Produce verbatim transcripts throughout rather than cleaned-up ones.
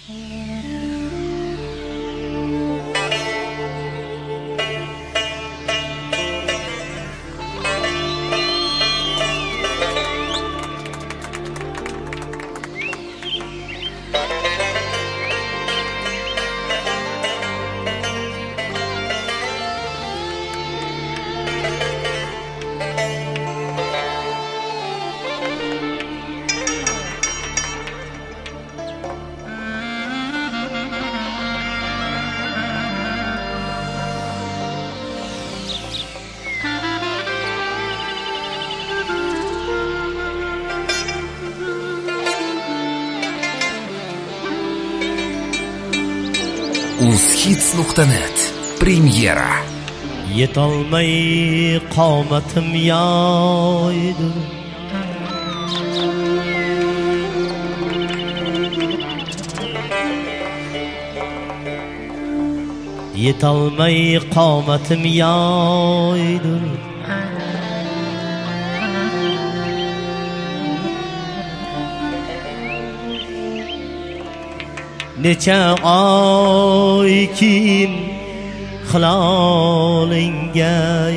uzhits nuqta net premyera. Yetolmay qomatim yoydi, Yetolmay qomatim yoydi, necha oy keyin hilolingga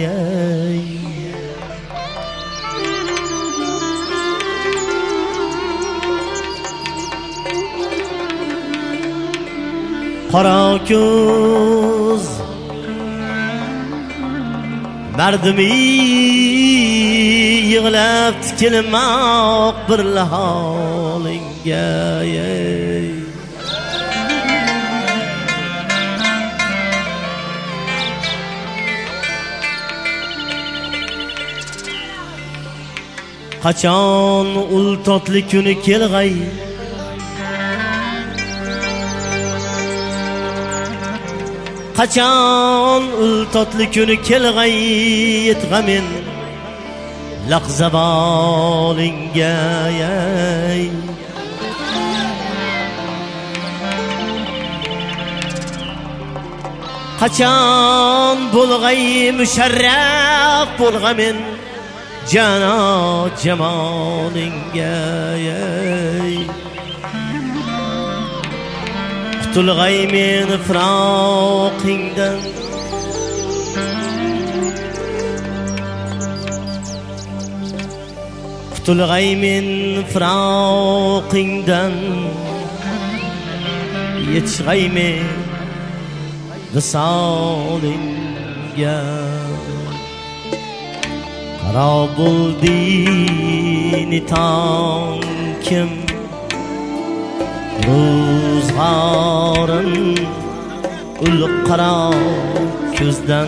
qora ko'z mardimi yig'lab tikilmoq bir holingga qachon ul totli kuni kelg'ay, qachon ul totli kuni kelg'ay, yetg'amen laqzabolingga qachon bo'lg'ay musharraf bo'lg'amen jano jamolinga qutulg'ay men firoqingdan, qutulg'ay men firoqingdan, yetishg'ay men visolingga. Qaro bo'ldi nitong kim ro'zg'orim ul qaro ko'zdan,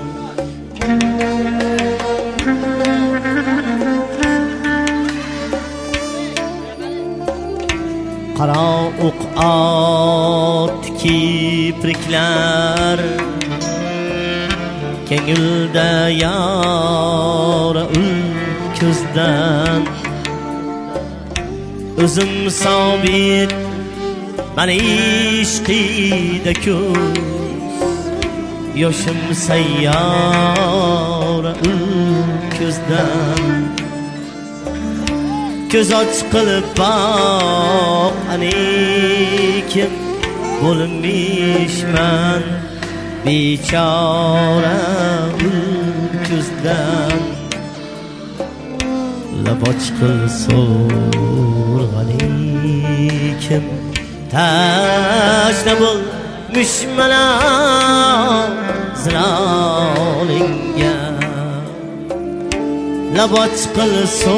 qaro o'q ot kipriklar ko'ngilda yora ul ko'zdan. O'zim sobit mani ishqida ko'z, yoshim sayyora ul ko'zdan. Ko'z och qilib boq anikim bo'lmishman bechora ko'zdan. Laboch qil so'rg'anikim tashna bo'l mushmala zilolingga. Laboch qil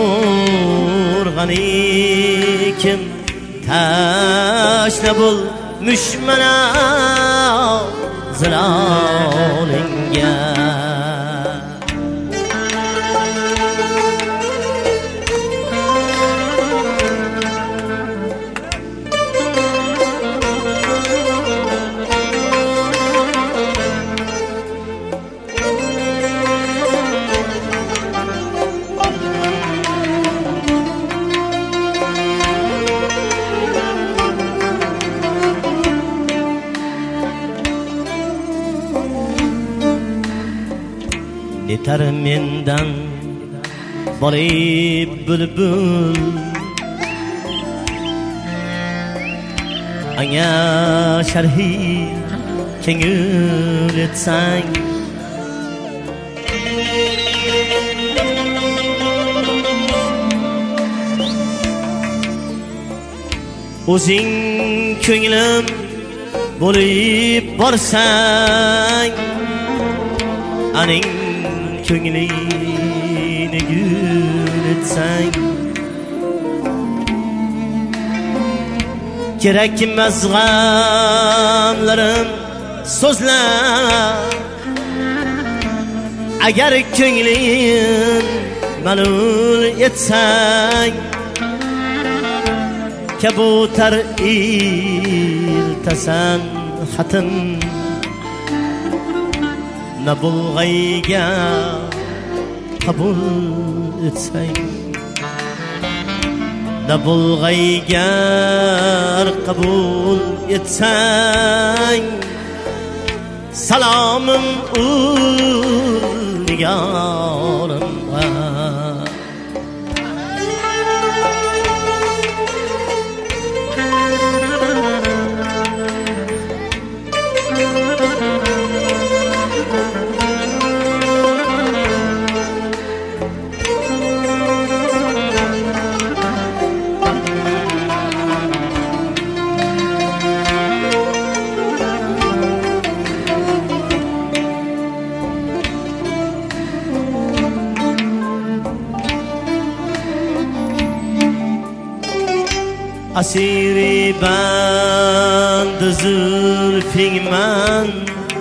so'rg'anikim tashna bo'l mushmala zilolingga. Yetar mendan bo'lib bulbul, anga sharhi kengil etsang o'zing ko'nglim bo'lib borsang aning ko'nglini gul etsang kerakmas g'amlarim so'zlar agar ko'ngling malul etsang kabutar iltasan xatim na bulg'ayga qabul etsang na bulg'aygar qabul etsang salomim ul nigorim asiri band zulfingman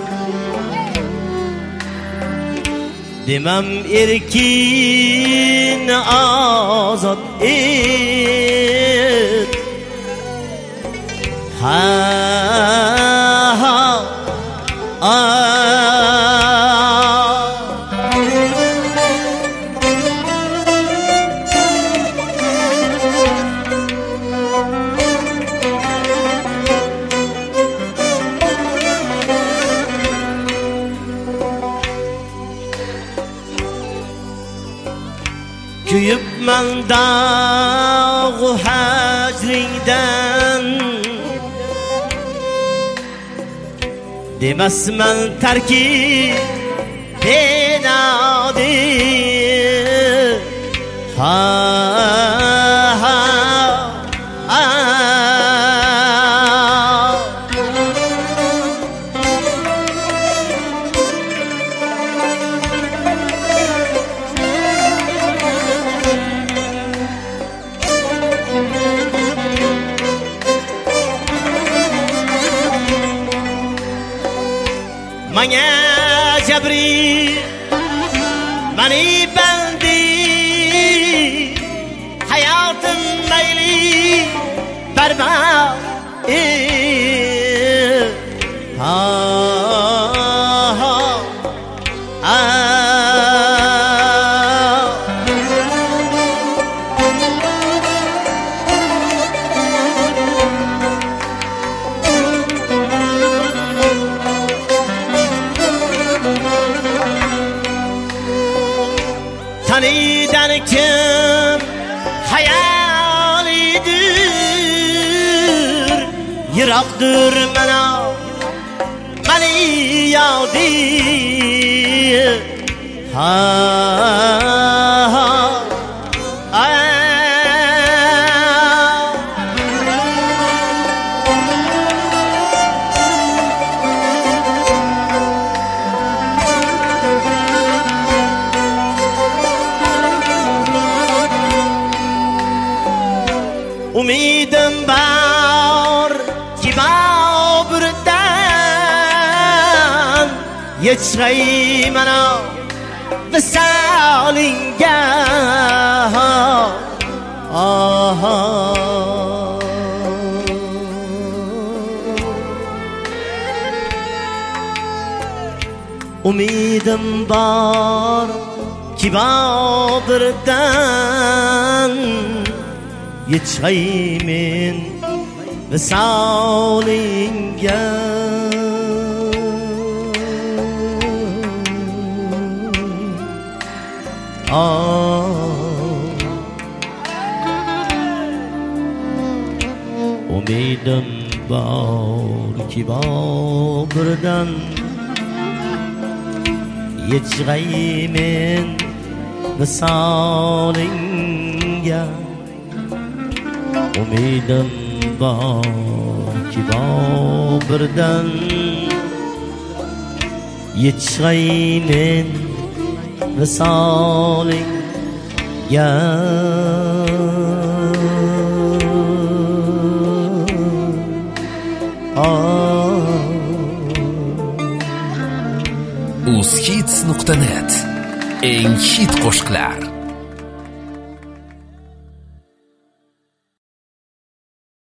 demam erkin azod et ha ha ha kuyibman dağ-u hacringdan demasman tarki benadir ha ha ha manga jabri mani bandi hayotim mayli barbad ha ha ha taniden kim hayalidir yiroqdir mana mani yodir ha ha ha umidim bor ki boburdan yetishg'ay mana visolingga aha umidim bor ki boburdan yetishg'ay men visolingga umidim borki bor birdan yetg'ay men visolingga umidim borki bor birdan yetg'ay men visolingga uz hits nuqta net eng hit qo'shiqlar.